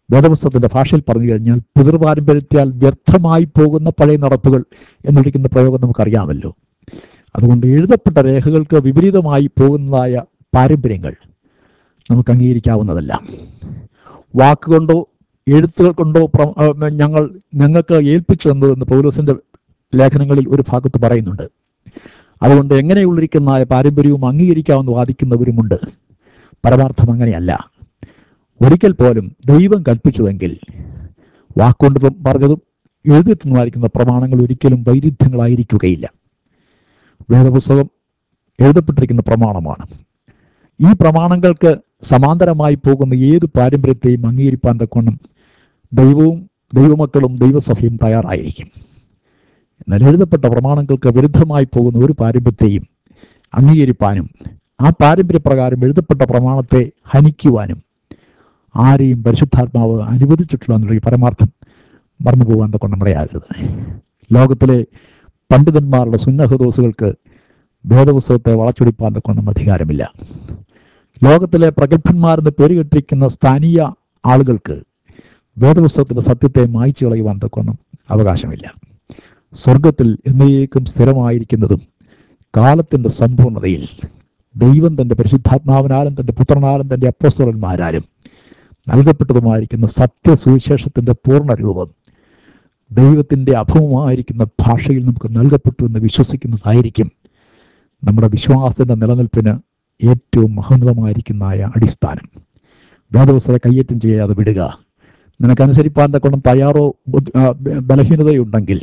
വേദപുസ്തകത്തിൻ്റെ ഭാഷയിൽ പറഞ്ഞു കഴിഞ്ഞാൽ പിതൃപാരമ്പര്യത്താൽ വ്യർത്ഥമായി പോകുന്ന പഴയ നടപ്പുകൾ എന്നിരിക്കുന്ന പ്രയോഗം നമുക്കറിയാമല്ലോ. അതുകൊണ്ട് എഴുതപ്പെട്ട രേഖകൾക്ക് വിപരീതമായി പോകുന്നതായ പാരമ്പര്യങ്ങൾ നമുക്ക് അംഗീകരിക്കാവുന്നതല്ല. വാക്കുകൊണ്ടോ എഴുത്തുകൾ കൊണ്ടോ ഞങ്ങൾ ഞങ്ങൾക്ക് ഏൽപ്പിച്ചു തന്നതെന്ന് പൗലോസിൻ്റെ ലേഖനങ്ങളിൽ ഒരു ഭാഗത്ത് പറയുന്നുണ്ട്. അതുകൊണ്ട് എങ്ങനെയുള്ളിരിക്കുന്ന പാരമ്പര്യവും അംഗീകരിക്കാമെന്ന് വാദിക്കുന്നവരുമുണ്ട്. പരമാർത്ഥം അങ്ങനെയല്ല. ഒരിക്കൽ പോലും ദൈവം കൽപ്പിച്ചുവെങ്കിൽ വാക്കുകൊണ്ട് പറഞ്ഞതും എഴുതിയിട്ടുമായിരിക്കുന്ന പ്രമാണങ്ങൾ ഒരിക്കലും വൈരുദ്ധ്യങ്ങളായിരിക്കുകയില്ല. വേദപുസ്തകം എഴുതപ്പെട്ടിരിക്കുന്ന പ്രമാണമാണ്. ഈ പ്രമാണങ്ങൾക്ക് സമാന്തരമായി പോകുന്ന ഏത് പാരമ്പര്യത്തെയും അംഗീകരിപ്പാൻ തക്കവണ്ണം ദൈവവും ദൈവമക്കളും ദൈവസഭയും തയ്യാറായിരിക്കും. എന്നാൽ എഴുതപ്പെട്ട പ്രമാണങ്ങൾക്ക് വിരുദ്ധമായി പോകുന്ന ഒരു പാരമ്പര്യത്തെയും അംഗീകരിപ്പാനും ആ പാരമ്പര്യപ്രകാരം എഴുതപ്പെട്ട പ്രമാണത്തെ ഹനിക്കുവാനും ആരെയും പരിശുദ്ധാത്മാവ് അനുവദിച്ചിട്ടില്ല എന്നുള്ള പരമാർത്ഥം മറന്നു പോകാൻ തക്കൊണ്ട് ഇടയാകരുത്. ലോകത്തിലെ പണ്ഡിതന്മാരുടെ സുന്നഹദോസുകൾക്ക് വേദപുസ്തകത്തെ വളച്ചൊടിപ്പാൻ തക്കൊന്നും അധികാരമില്ല. ലോകത്തിലെ പ്രഗത്ഭന്മാരെന്ന് പേര് കേട്ടിരിക്കുന്ന സ്ഥാനീയ ആളുകൾക്ക് വേദപുസ്തകത്തിൻ്റെ സത്യത്തെ മായ്ച്ചു കളയുവാൻ തക്കൊന്നും അവകാശമില്ല. സ്വർഗത്തിൽ എന്നേക്കും സ്ഥിരമായിരിക്കുന്നതും കാലത്തിൻ്റെ സമ്പൂർണതയിൽ ദൈവം തൻ്റെ പരിശുദ്ധാത്മാവിനാലും തൻ്റെ പുത്രനാലും തൻ്റെ അപ്പോസ്തലന്മാരാലും നൽകപ്പെട്ടതുമായിരിക്കുന്ന സത്യസുവിശേഷത്തിൻ്റെ പൂർണ്ണരൂപം ദൈവത്തിൻ്റെ അഭവമായിരിക്കുന്ന ഭാഷയിൽ നമുക്ക് നൽകപ്പെട്ടു എന്ന് വിശ്വസിക്കുന്നതായിരിക്കും നമ്മുടെ വിശ്വാസത്തിൻ്റെ നിലനിൽപ്പിന് ഏറ്റവും മഹോന്നതമായിരിക്കുന്നതായ അടിസ്ഥാനം. വേദപുസ്തകത്തെ കയ്യേറ്റം ചെയ്യാതെ വിടുക. നിനക്കനുസരിപ്പാൻ തക്കണം തയ്യാറോ ബലഹീനതയുണ്ടെങ്കിൽ,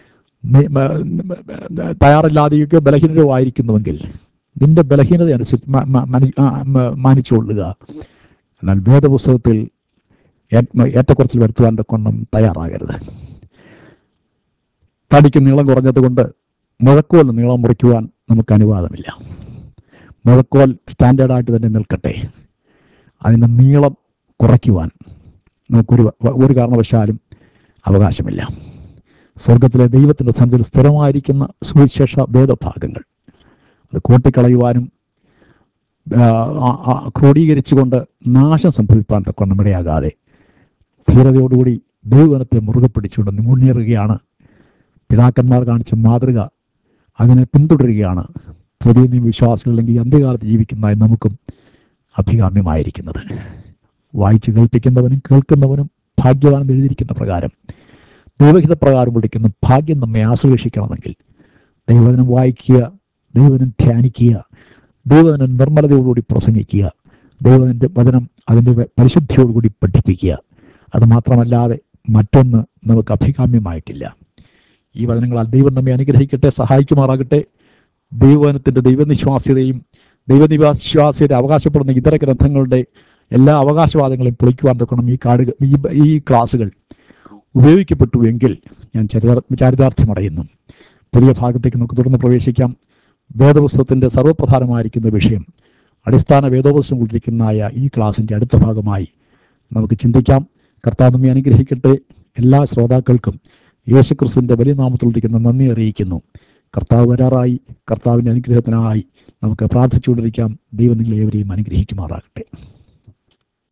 തയ്യാറില്ലാതെയൊക്കെ ബലഹീനതയോ ആയിരിക്കുന്നുവെങ്കിൽ നിന്റെ ബലഹീനത അനുസരിച്ച് മാനിച്ചുകൊള്ളുക. എന്നാൽ വേദപുസ്തകത്തിൽ ഏറ്റക്കുറച്ചിൽ വരുത്തുവാൻ തക്കണം തയ്യാറാകരുത്. തടിക്ക് നീളം കുറഞ്ഞത് കൊണ്ട് മുഴക്കോൽ നീളം മുറിക്കുവാൻ നമുക്ക് അനുവാദമില്ല. മുഴക്കോൽ സ്റ്റാൻഡേർഡായിട്ട് തന്നെ നിൽക്കട്ടെ. അതിൻ്റെ നീളം കുറയ്ക്കുവാൻ നമുക്കൊരു ഒരു കാരണവശാലും അവകാശമില്ല. സ്വർഗത്തിലെ ദൈവത്തിൻ്റെ സന്നിധിയിൽ സ്ഥിരമായിരിക്കുന്ന സുവിശേഷ വേദഭാഗങ്ങൾ അത് കൂട്ടിക്കളയുവാനും ക്രോഡീകരിച്ചുകൊണ്ട് നാശം സംഭവിപ്പാൻ തക്കൊണ്ട് ഇടയാകാതെ ധീരതയോടുകൂടി ദൈവവചനത്തെ മുറുകെ പിടിച്ചുകൊണ്ട് മുന്നേറുകയാണ് പിതാക്കന്മാർ കാണിച്ച മാതൃക. അതിനെ പിന്തുടരുകയാണ് പുതിയ നിയമവിശ്വാസികൾ അല്ലെങ്കിൽ അന്ത്യകാലത്ത് ജീവിക്കുന്നതായി നമുക്കും അഭികാമ്യമായിരിക്കുന്നത്. വായിച്ച് കേൾപ്പിക്കുന്നവനും കേൾക്കുന്നവനും ഭാഗ്യവാൻ എഴുതിയിരിക്കുന്ന പ്രകാരം ദൈവഹിത പ്രകാരം വിളിക്കുന്ന ഭാഗ്യം നമ്മെ ആശ്ലേഷിക്കണമെങ്കിൽ ദൈവവചനം വായിക്കുക, ദൈവവചനം ധ്യാനിക്കുക, ദൈവവചനം നിർമ്മലതയോടുകൂടി പ്രസംഗിക്കുക, ദൈവത്തിൻ്റെ വചനം അതിൻ്റെ പരിശുദ്ധിയോടുകൂടി പഠിപ്പിക്കുക. അത് മാത്രമല്ലാതെ മറ്റൊന്ന് നമുക്ക് അഭികാമ്യമായിട്ടില്ല. ഈ വചനങ്ങളാൽ ദൈവം നമ്മെ അനുഗ്രഹിക്കട്ടെ, സഹായിക്കുമാറാകട്ടെ. ദൈവവചനത്തിൻ്റെ ദൈവനിശ്വാസ്യതയും ദൈവനിശ്വാസ്യത അവകാശപ്പെടുന്ന ഇതര ഗ്രന്ഥങ്ങളുടെ എല്ലാ അവകാശവാദങ്ങളെയും പൊളിക്കുവാൻ തക്കണം ഈ കാർഡ് ഈ ഈ ക്ലാസ്സുകൾ ഉപയോഗിക്കപ്പെട്ടു എങ്കിൽ ഞാൻ ചരിതാ ചാരിതാർത്ഥ്യമടയുന്നു. പുതിയ ഭാഗത്തേക്ക് നമുക്ക് തുടർന്ന് പ്രവേശിക്കാം. വേദപുസ്തകത്തിൻ്റെ സർവ്വപ്രധാനമായിരിക്കുന്ന വിഷയം അടിസ്ഥാന വേദോപദേശം കൊണ്ടിരിക്കുന്നതായ ഈ ക്ലാസിൻ്റെ അടുത്ത ഭാഗമായി നമുക്ക് ചിന്തിക്കാം. കർത്താവ് നമ്മെ അനുഗ്രഹിക്കട്ടെ. എല്ലാ ശ്രോതാക്കൾക്കും യേശുക്രിസ്തുവിൻ്റെ വലിയ നാമത്തിലിരിക്കുന്ന നന്ദി അറിയിക്കുന്നു. കർത്താവ് വരാറായി. കർത്താവിൻ്റെ അനുഗ്രഹത്തിനായി നമുക്ക് പ്രാർത്ഥിച്ചുകൊണ്ടിരിക്കാം. ദൈവം നിങ്ങളേവരെയും അനുഗ്രഹിക്കുമാറാകട്ടെ.